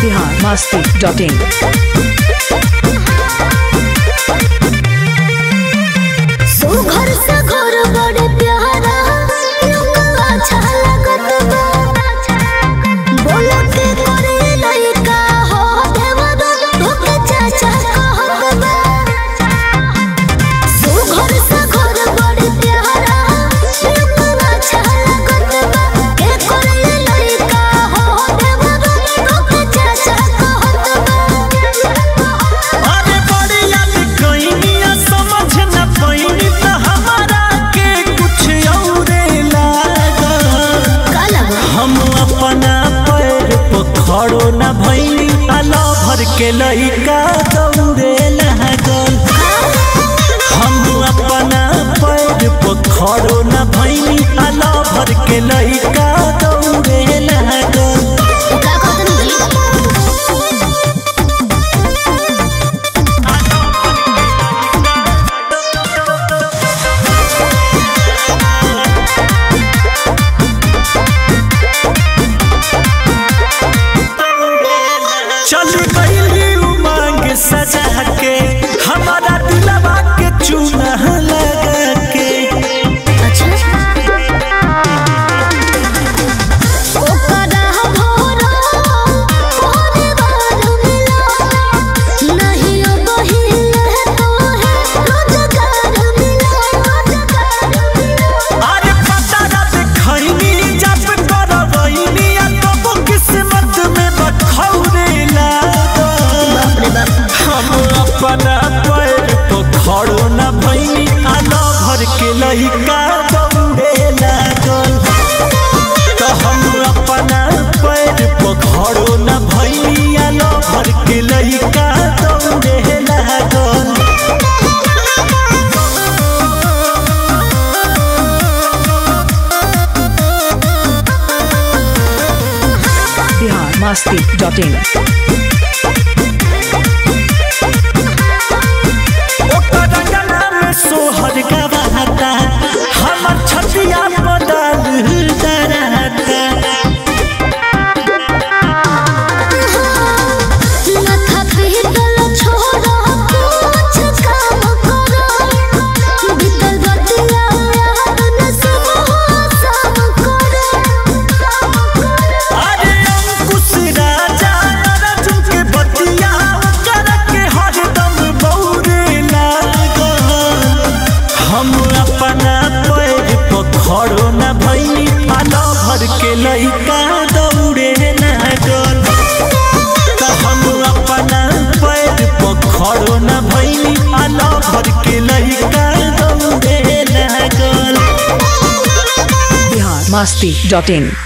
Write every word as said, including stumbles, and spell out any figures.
Bihar Masti dot इन। घर से घर बड़े प्यारा अच्छा लगत बा बोलो के करे लइका हो देवदा तोके चाचा कहत बा घर से घर बड़े प्यारा अच्छा लगत बा के करे लइका हो देवदा तोके चाचा कहत बा। अरे बढ़िया लिखइनिया समझ न पइनी त हमारा के कुछ औरे लागल। हम अपना पैर पर खड़ो न भइनी आला भर के लइका दौड़े लागल। हम अपना पैर पर खड़ो न भइनी आला भर के लइका दौड़े लागल। चल गइली उमंग सजा के हमारा दिलवा के चूना लगा के। अरे पता ना देखइनी जब करवइनी आ तो किस्मत में बखौरे लागल। हम अपना पैर पर खड़ो न भइनी आला भर के लइका दौड़े लागल। तो हम अपना पैर पर खड़ो न भइनी आला भर के लइका दौड़े लागल। Bihar Masti dot in. ओकर गला में सोहर गवाता हमर छतिया बदल डराता। माथा पीतल छोड़ा कुछ काम करो बीतल बतिया याद न सब सब करे। अरे अंकुश राजा अर्जुन के बतिया कर के हरदम बौरे लागल। हम अपना पैर पर खड़ो न भइनी आला भर के लइका दौड़े लागल। तो हम अपना पैर पर खड़ो न भइनी आला भर के लइका दौड़े लागल। बिहार मस्ती डॉट इन।